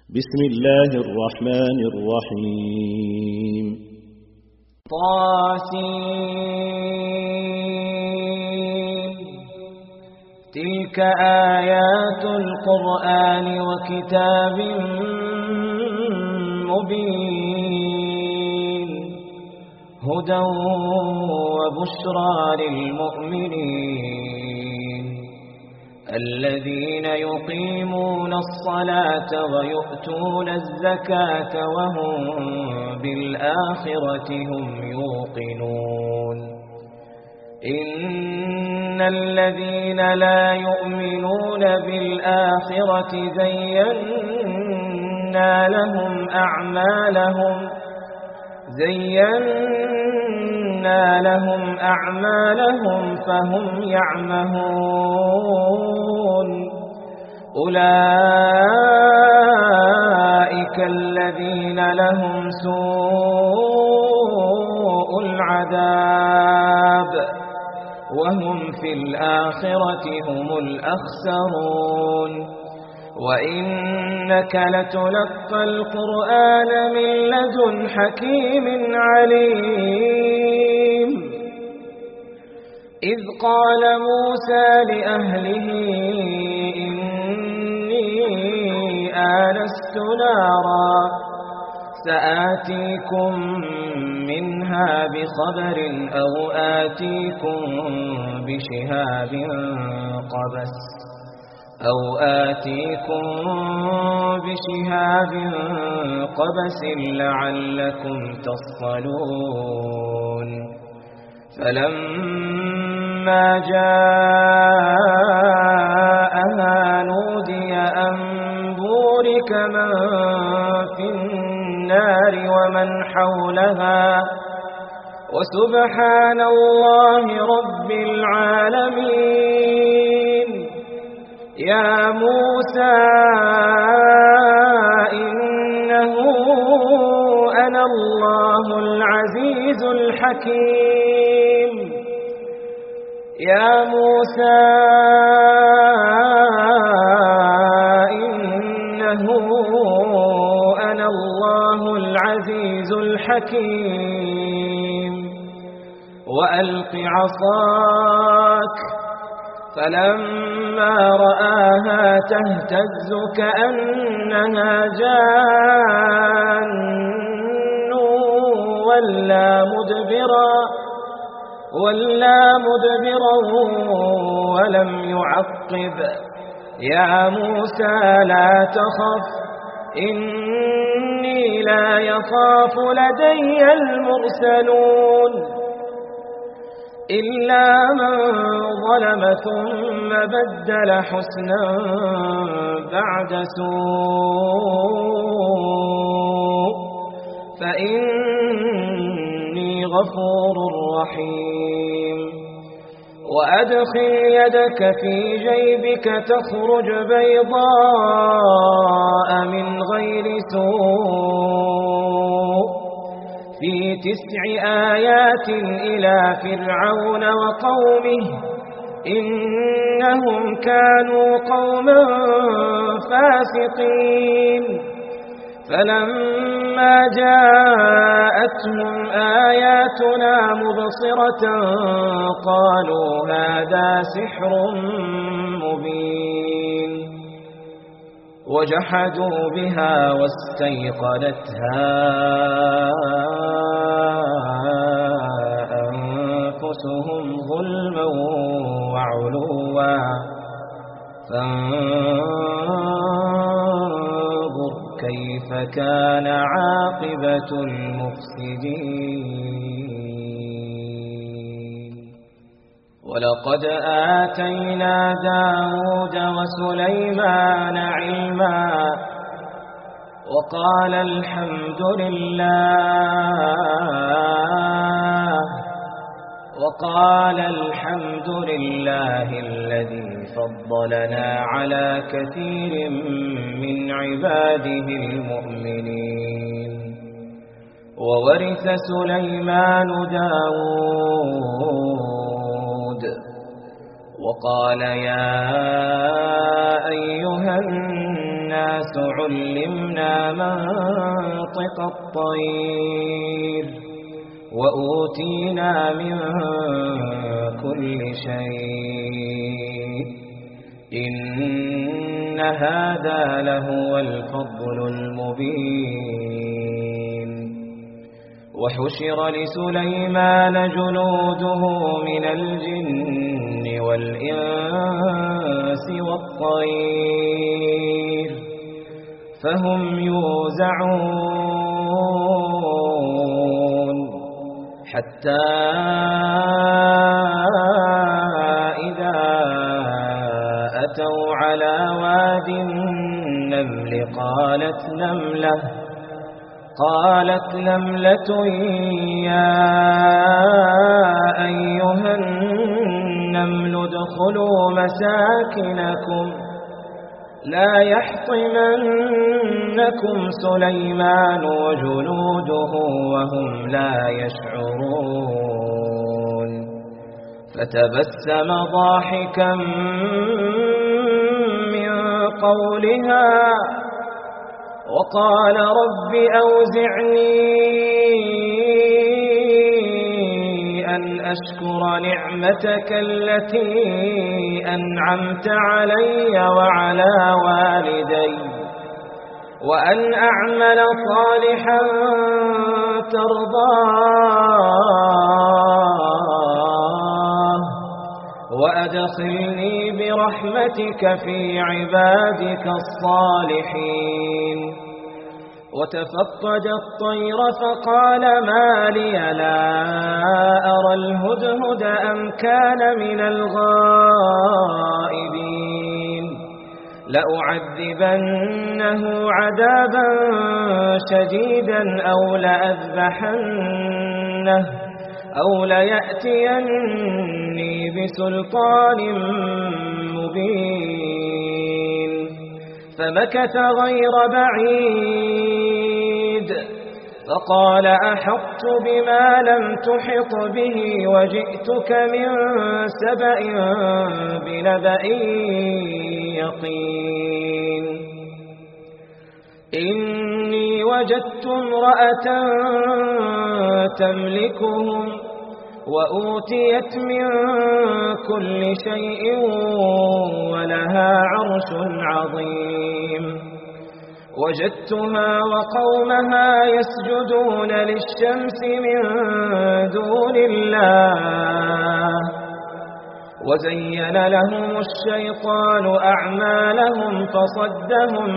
بسم الله الرحمن الرحيم طاسين تلك آيات القرآن وكتاب مبين هدى وبشرى للمؤمنين الذين يقيمون الصلاة ويؤتون الزكاة وهم بالآخرة هم يوقنون إن الذين لا يؤمنون بالآخرة زينا لهم أعمالهم فهم يعمهون أولئك الذين لهم سوء العذاب وهم في الآخرة هم الأخسرون وإنك لتلقى القرآن من لدن حكيم عليم إذ قال موسى لأهله إني آنست نارا سآتيكم منها بخبر أو آتيكم بشهاب قبس لعلكم تصطلون فلما جاءها نودي أن بورك من في النار ومن حولها وسبحان الله رب العالمين يا موسى إنه أنا الله العزيز الحكيم يا موسى إنه أنا الله العزيز الحكيم وألق عصاك فلما رآها تهتز كأنها جان ولا مدبرا ولم يعقب يا موسى لا تخف إني لا يخاف لدي المرسلون إلا من ظلم ثم بدل حسنا بعد سوء فإني غفور رحيم وأدخل يدك في جيبك تخرج بيضاء من غير سوء في 9 آيات إلى فرعون وقومه إنهم كانوا قوما فاسقين فلما جاءتهم آياتنا مبصرة قالوا هذا سحر مبين وجحدوا بها واستيقنتها أنفسهم ظلما وعلوا فانظر كيف كان عاقبة المفسدين ولقد آتينا داود وسليمان علما وقال الحمد لله الذي فضلنا على كثير من عباده المؤمنين وورث سليمان داود وقال يا أيها الناس الناس علمنا منطق الطير وأوتينا من كل شيء إن هذا لهو الفضل المبين وحشر لسليمان جنوده من الجن والإنس والطير فهم يوزعون حتى إذا أتوا على واد النمل قالت نملة يا أيها النمل ادخلوا مساكنكم لا يحطمنكم سليمان وجنوده وهم لا يشعرون فتبسم ضاحكا من قولها وقال رب أوزعني أن أشكر نعمتك التي أنعمت علي وعلى والدي وأن أعمل صالحا ترضاه وأدخلني برحمتك في عبادك الصالحين وتفقد الطير فقال ما لي لا أرى الهدهد أم كان من الغائبين لأعذبنه عذابا شديدا أو ليأتيني بسلطان مبين فمكث غير بعيد فقال أحطت بما لم تحط به وجئتك من سبأ بنبأ يقين إني وجدت امرأة تملكهم وأوتيت من كل شيء ولها عرش عظيم وجدتها وقومها يسجدون للشمس من دون الله وزين لهم الشيطان أعمالهم فصدهم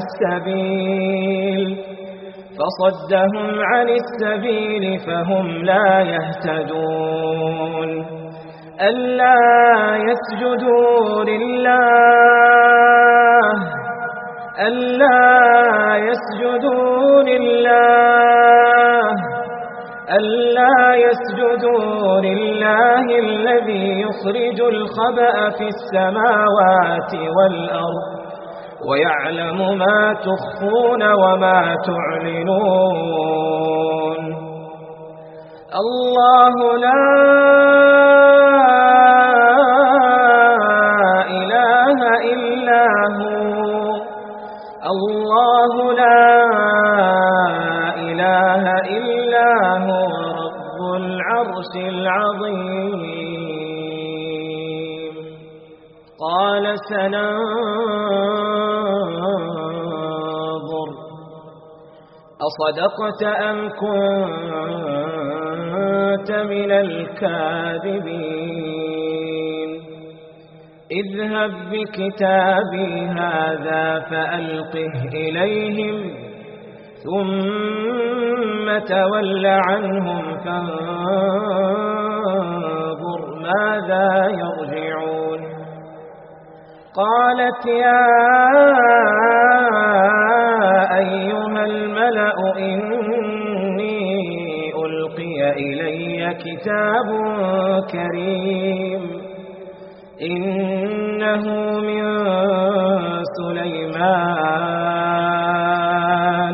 عن السبيل فهم لا يهتدون ألا يسجدوا لله الذي يخرج الخبأ في السماوات والأرض ويعلم ما تخفون وما تعلنون الله لا إله إلا هو رب العرش العظيم قال سننظر أصدقت أم كنت من الكاذبين اذهب بكتابي هذا فألقه إليهم ثم تول عنهم فانظر ماذا يرجعون قالت يا أيها الملأ إني ألقي إلي كتاب كريم إنه من سليمان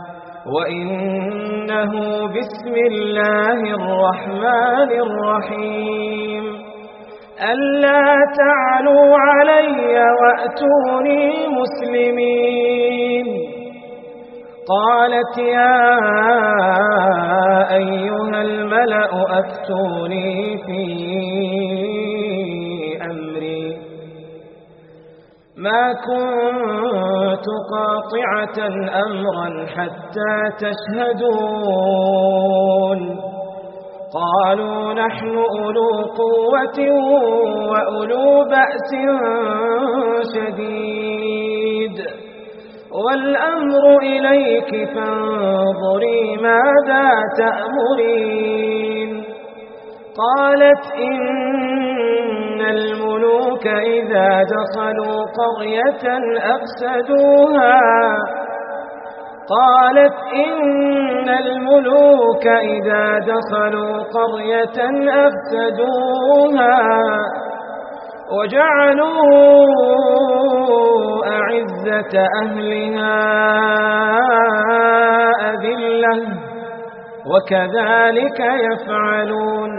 وإنه بسم الله الرحمن الرحيم ألا تعلوا علي وأتوني مسلمين. قالت يا أيها الملأ أفتوني في أمري ما كنت قاطعة أمرا حتى تشهدون. قالوا نحن أولو قوة وأولو بأس شديد والأمر إليك فانظري ماذا تأمرين. قالت إن الملوك إذا دخلوا قرية أفسدوها وجعلوا أعزة أهلها أذلة وكذلك يفعلون.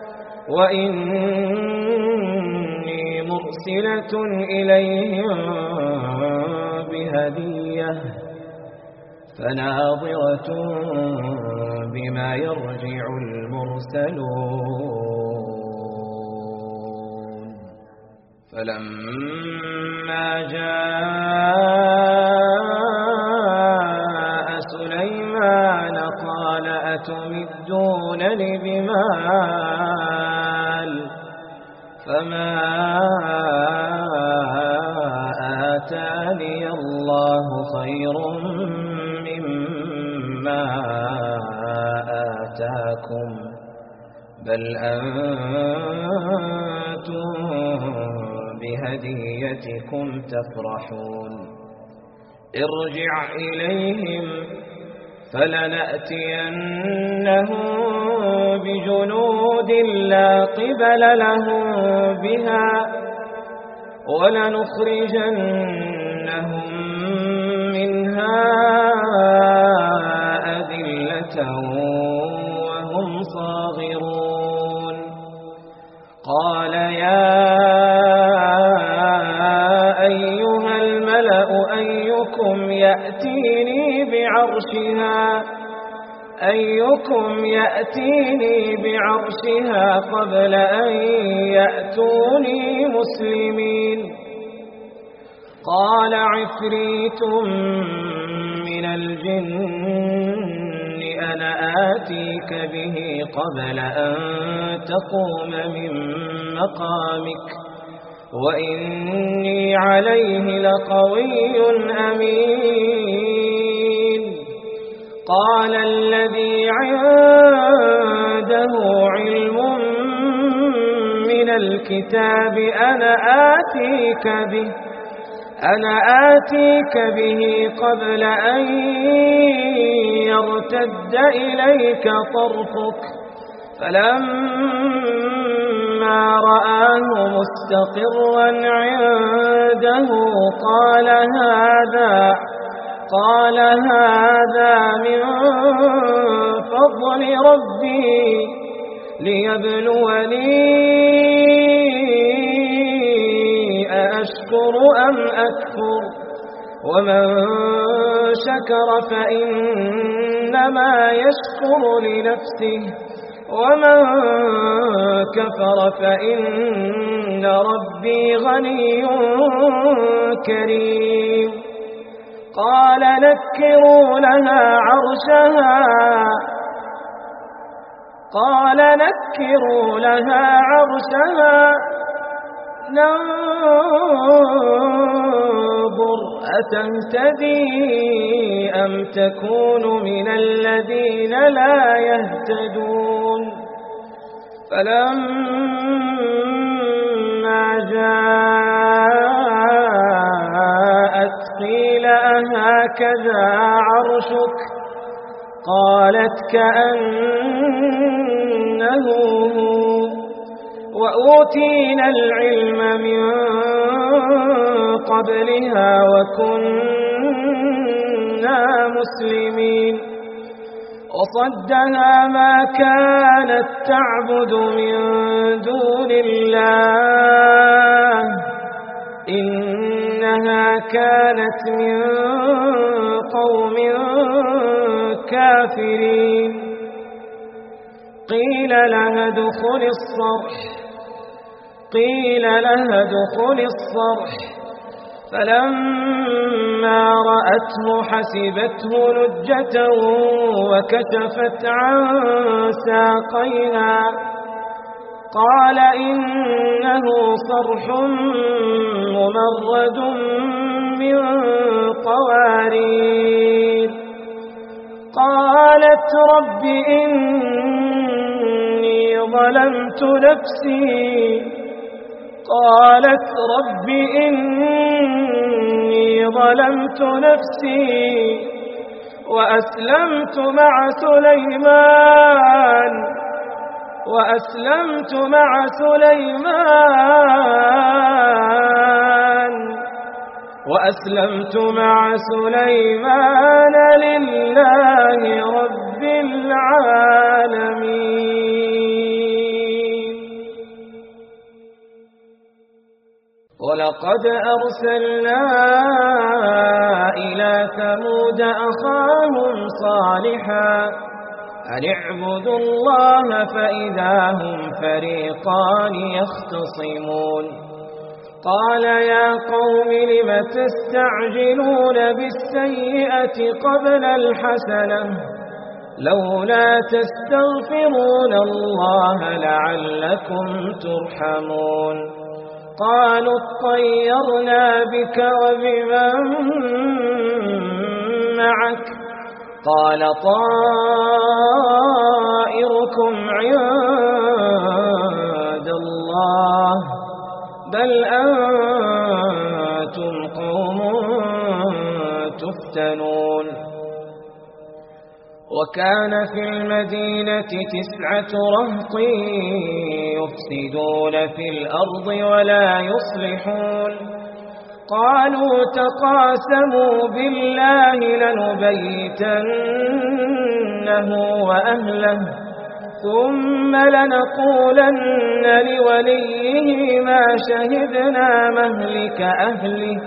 وإني مرسلة إليهم بهدية فناظرة بما يرجع المرسلون. فلما جاء سليمان قال أتمدونني بمال فما آتاني الله خير مما آتاكم بل أنتم بهديتكم تفرحون. ارجع إليهم فلنأتينهم بجنود لا قبل لهم بها ولنخرجنهم منها أذلة وهم صاغرون. قال يا أيها الملأ أيكم يأتيني بعرشها قبل أن يأتوني مسلمين. قال عفريت من الجن أنا آتيك به قبل أن تقوم من مقامك وإني عليه لقوي أمين. قال الذي عنده علم من الكتاب أنا آتيك به قبل أن يرتد إليك طرفك. فلما رآه مستقرا عنده قال هذا من فضل ربي ليبلوني أأشكر أم أكفر ومن شكر فإنما يشكر لنفسه ومن كفر فإن ربي غني كريم. قال نكروا لها عرشها ننظر أتهتدي أم تكون من الذين لا يهتدون. فلما جاءت قيل أهكذا عرشك قالت كأنه هو وأوتينا العلم من قبلها وكنا مسلمين. وصدها ما كانت تعبد من دون الله إنها كانت من قوم كافرين قيل لها ادخل الصرح فلما رأته حسبته لجة وكشفت عن ساقيها قال إنه صرح ممرد من قوارير قالت رب إني ظلمت نفسي وأسلمت مع سليمان لله رب العالمين ولقد أرسلنا إلى ثمود أخاهم صالحا أن اعبدوا الله فإذا هم فريقان يختصمون قال يا قوم لم تستعجلون بالسيئة قبل الحسنة لولا تستغفرون الله لعلكم ترحمون قالوا اطيرنا بك وبمن معك قال طائركم عند الله بل أنتم قوم تفتنون وكان في المدينة 9 رهط يفسدون في الأرض ولا يصلحون قالوا تقاسموا بالله لنبيتنه وأهله ثم لنقولن لوليه ما شهدنا مهلك أهله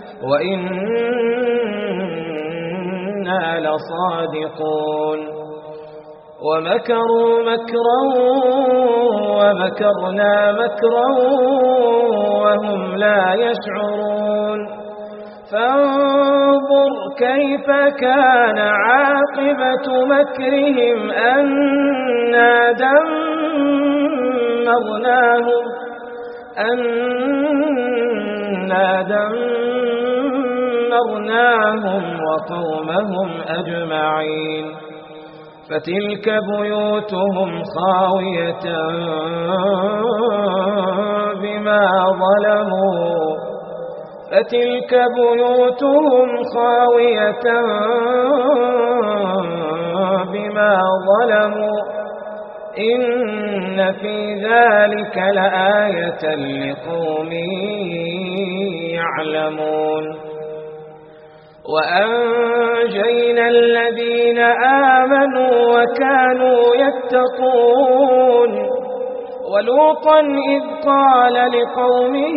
وإنا لصادقون ومكروا مكرا ومكرنا مكرا وهم لا يشعرون فانظر كيف كان عاقبة مكرهم أنا دمرناهم وقومهم أجمعين فتلك بيوتهم خاوية بما ظلموا إن في ذلك لآية لقوم يعلمون وأنجينا الذين آمنوا وكانوا يتقون ولوطا إذ قال لقومه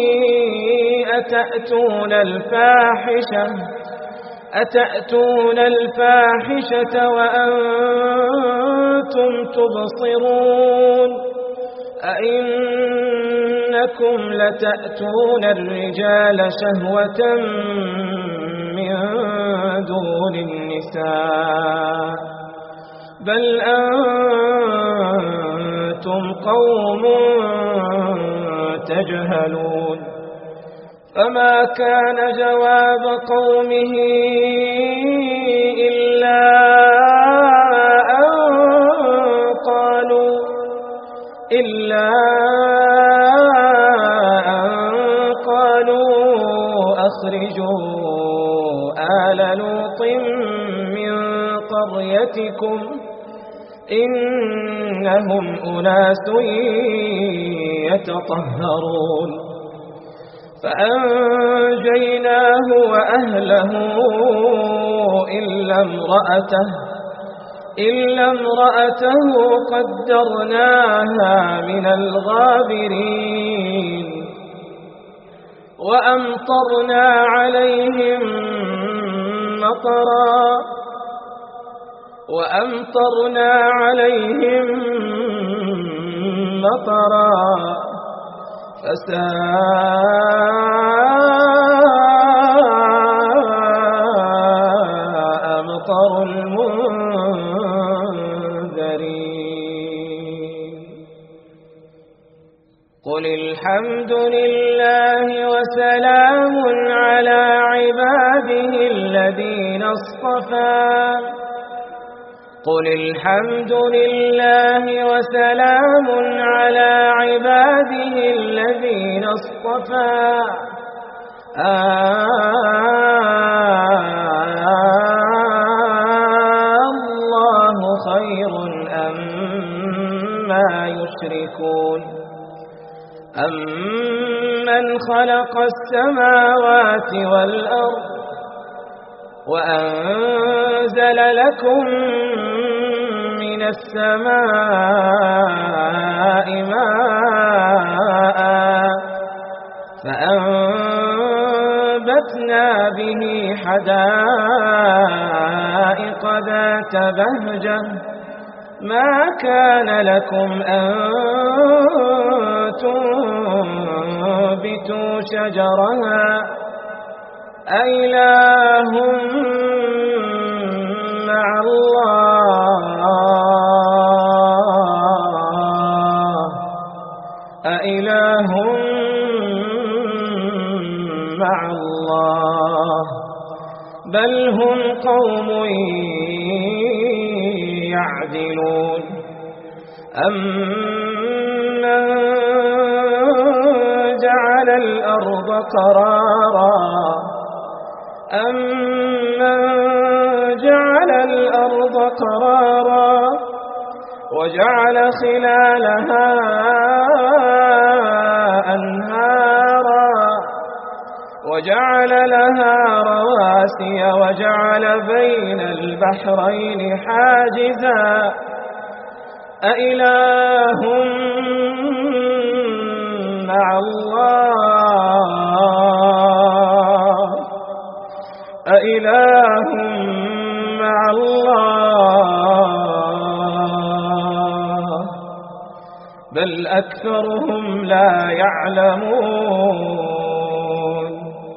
أتأتون الفاحشة وأنتم تبصرون أئنكم لتأتون الرجال شهوة من دون النساء بل أنتم قوم تجهلون فما كان جواب قومه إلا أن قالوا أخرجوا آل لوط من قريتكم إنهم أناس يتطهرون فأنجيناه وأهله إلا امرأته قدرناها من الغابرين وأمطرنا عليهم مطرا فساء مطر المنذرين قل الحمد لله وسلام على عباده الذين اصطفى قل الحمد لله وسلام على عباده الذين اصطفى الله خير أمّا يشركون أمن خلق السماوات والأرض وأنزل لكم من السماء ماء فأنبتنا به حدائق ذات بهجة ما كان لكم أن تنبتوا شجرها أإله مع الله أإله مع الله بل هم قوم يعدلون أمن جعل الأرض قرارا وجعل خلالها أنهارا وجعل لها رواسي وجعل بين البحرين حاجزا أإله مع الله أإله مع الله بل أكثرهم لا يعلمون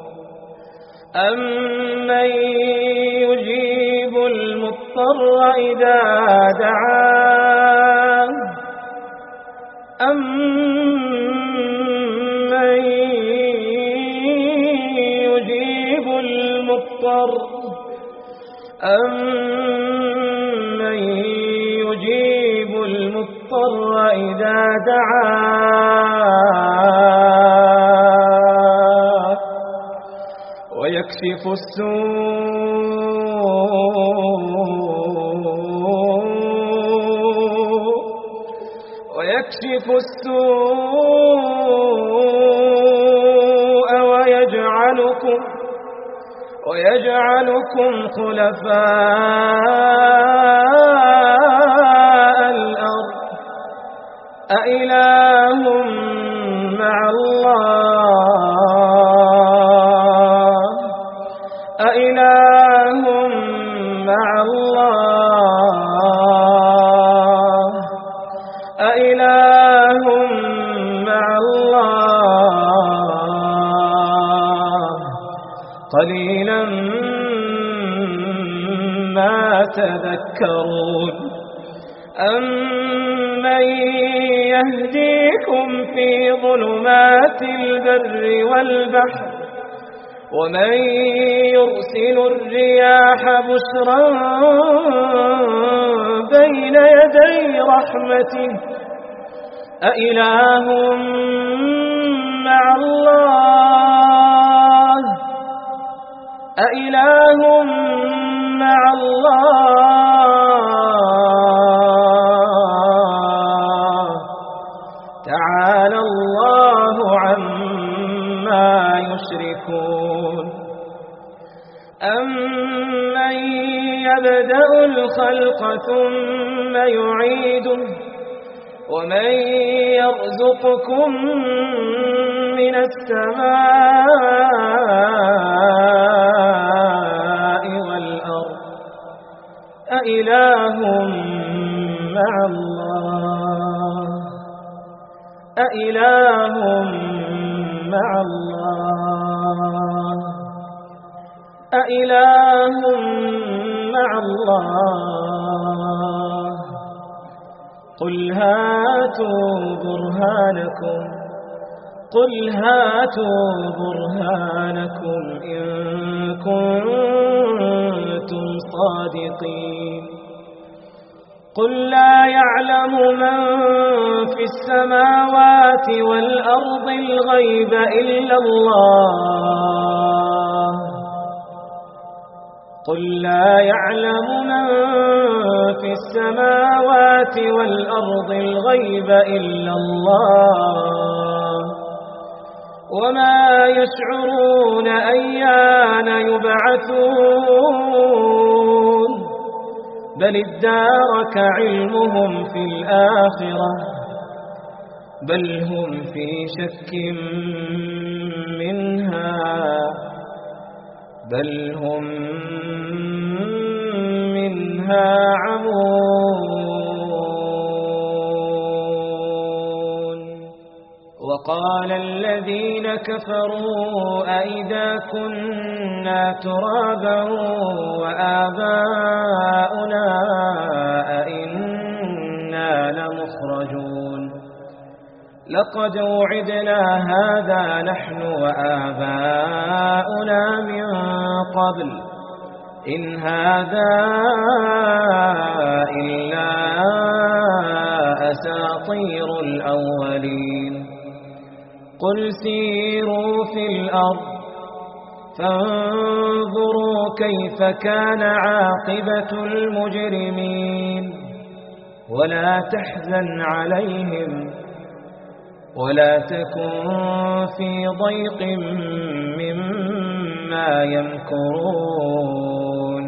أمن يجيب المضطر إذا دعاه أمن يجيب المضطر إذا دعاه ويكشف السوء ويجعلكم خلفاء الأرض أإله مع الله أإله مع الله أإله مع الله قليلا ما تذكرون أمن يهديكم في ظلمات البر والبحر ومن يرسل الرياح بشرا بين يدي رحمته أإله مع الله أإله مع الله تعالى الله عما يشركون أمن يبدأ الخلق ثم يعيده ومن يرزقكم من السماء والأرض أإله مع الله أإله مع الله أإله مع الله قل هاتوا برهانكم إن كنتم صادقين قل لا يعلم من في السماوات والأرض الغيب إلا الله قل لا يعلم من في السماوات والأرض الغيب إلا الله وما يشعرون أيان يبعثون بل ادارك علمهم في الآخرة بل هم في شك منها بل هم منها عمون وقال الذين كفروا أئذا كنا ترابا وآباؤنا أئنا لمخرجون لقد وعدنا هذا نحن وآباؤنا من قبل إن هذا إلا أساطير الأولين قل سيروا في الأرض فانظروا كيف كان عاقبة المجرمين ولا تحزن عليهم ولا تكن في ضيق مما يمكرون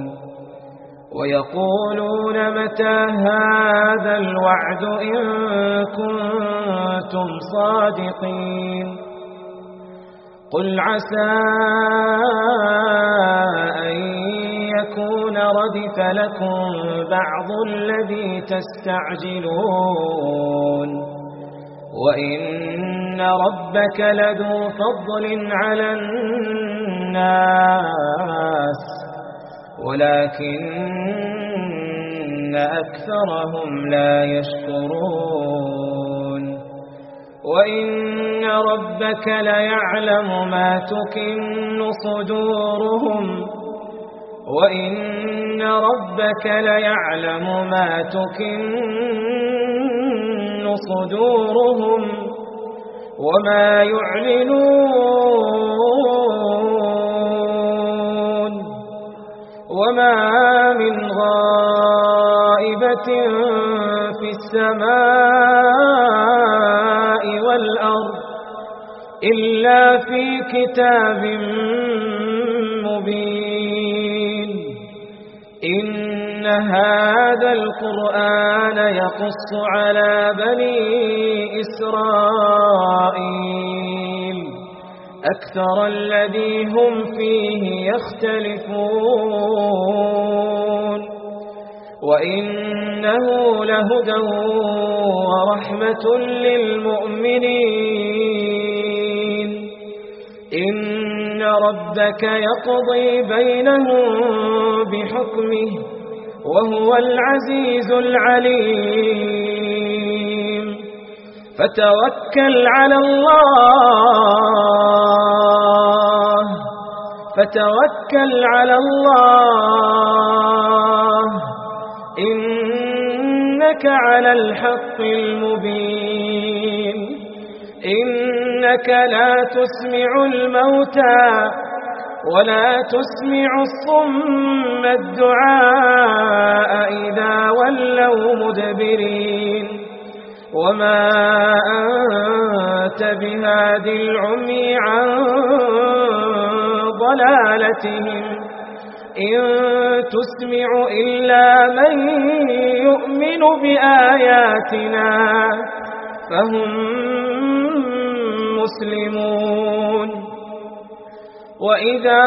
ويقولون متى هذا الوعد إن كنتم صادقين قل عسى أن يكون ردف لكم بعض الذي تستعجلون وإن ربك لذو فضل على الناس ولكن أكثرهم لا يشكرون وإن ربك ليعلم ما تكن صدورهم وإن ربك ليعلم ما تكن صدورهم وما يعلنون وما من غائبة في السماء والأرض إلا في كتاب مبين إن هذا القرآن يقص على بني إسرائيل أكثر الذي هم فيه يختلفون وإنه لهدى ورحمة للمؤمنين إن ربك يقضي بينهم بحكمه وهو العزيز العليم فتوكل على الله إنك على الحق المبين إنك لا تسمع الموتى ولا تسمع الصم الدعاء إذا ولوا مدبرين وما أنت بهاد العمي عن ضلالتهم إن تسمع إلا من يؤمن بآياتنا فهم مسلمون وإذا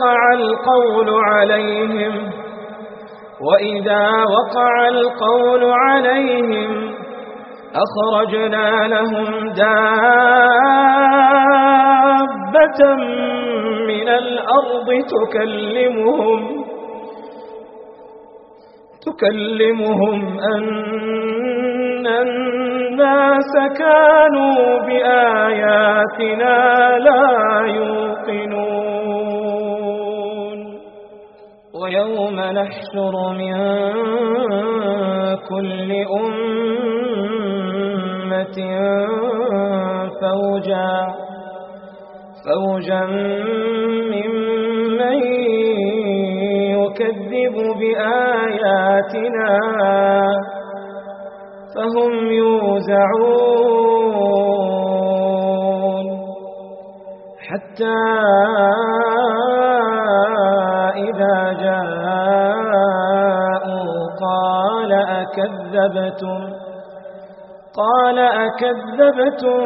وقع القول عليهم أخرجنا لهم دابة من الأرض تكلمهم أن الناس كانوا بآياتنا لا يوقنون ويوم نحشر من كل أمة فوجا ممن يكذب بآياتنا فهم يوزعون حتى إذا جاءوا قال أكذبتم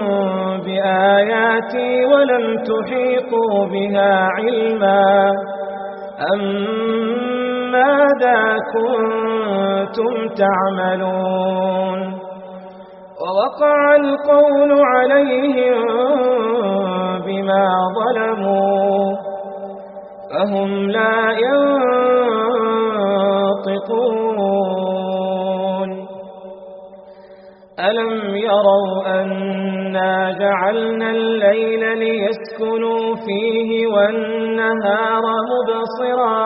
بآياتي ولم تحيطوا بها علما أم ماذا كنتم تعملون ووقع القول عليهم بما ظلموا فهم لا ينطقون ألم يروا أنا جعلنا الليل ليسكنوا فيه والنهار مبصرا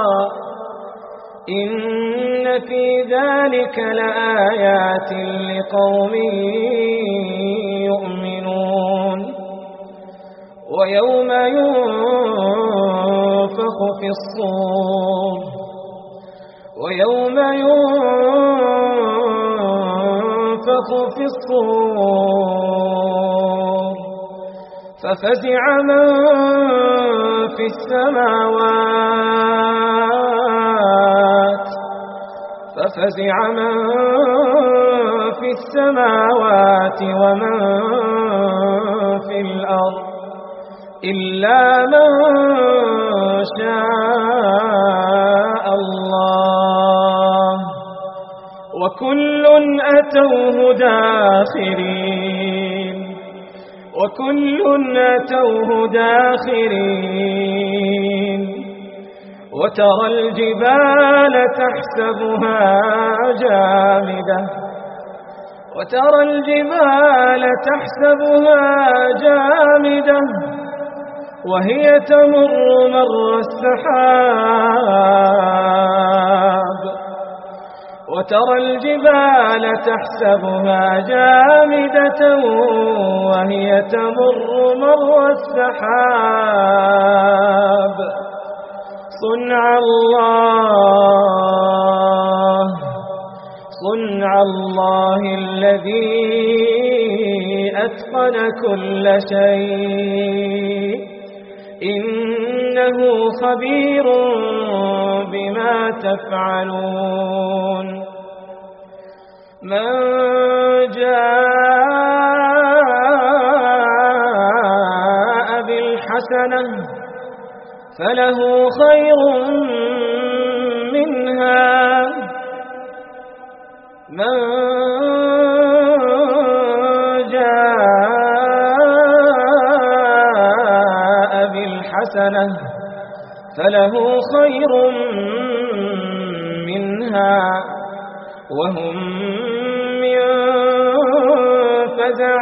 إن في ذلك لآيات لقوم يؤمنون ويوم ينفخ في الصور ففزع من في السماوات ومن في الأرض إلا من شاء الله وكل أتوه داخرين وترى الجبال تحسبها جامدة وهي تمر مر السحاب وترى الجبال تحسبها جامدة وهي تمر مر السحاب صنع الله الذي أتقن كل شيء إنه خبير بما تفعلون من جاء بالحسنة فله خير منها من جاء بالحسنة فله خير منها وهم من فزع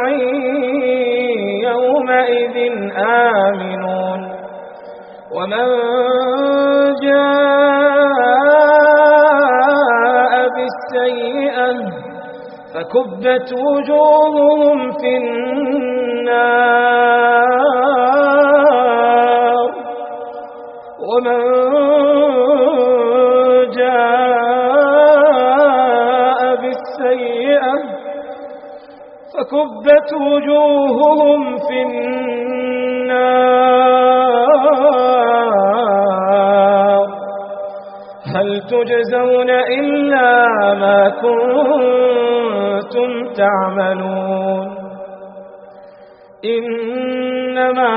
يومئذ آمنون ومن جاء بالسيئة فكبت وجوههم في النار ومن جاء بالسيئة فكبت وجوههم في النار تجزون إلا ما كنتم تعملون إنما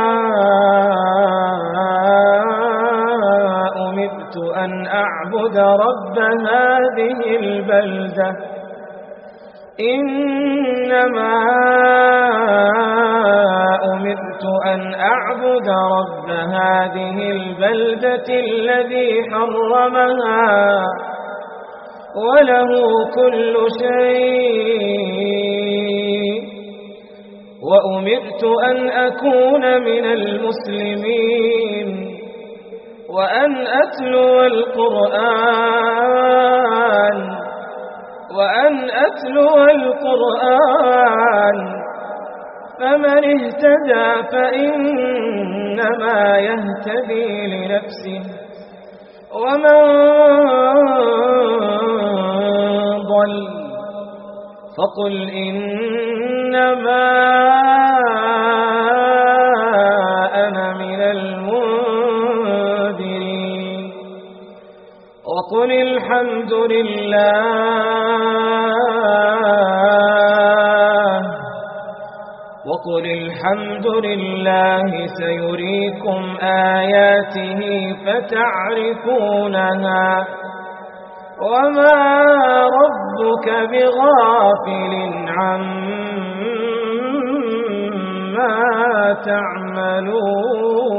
أمرت أن أعبد رب هذه البلدة إنما أمرت أن أعبد رب هذه البلدة الذي حرمها وله كل شيء وأمرت أن أكون من المسلمين وأن أتلو القرآن فمن اهتدى فإنما يهتدي لنفسه ومن ضل فقل إنما أنا من المنذرين وقل الحمد لله سيريكم آياته فتعرفونها وما ربك بغافل عما تعملون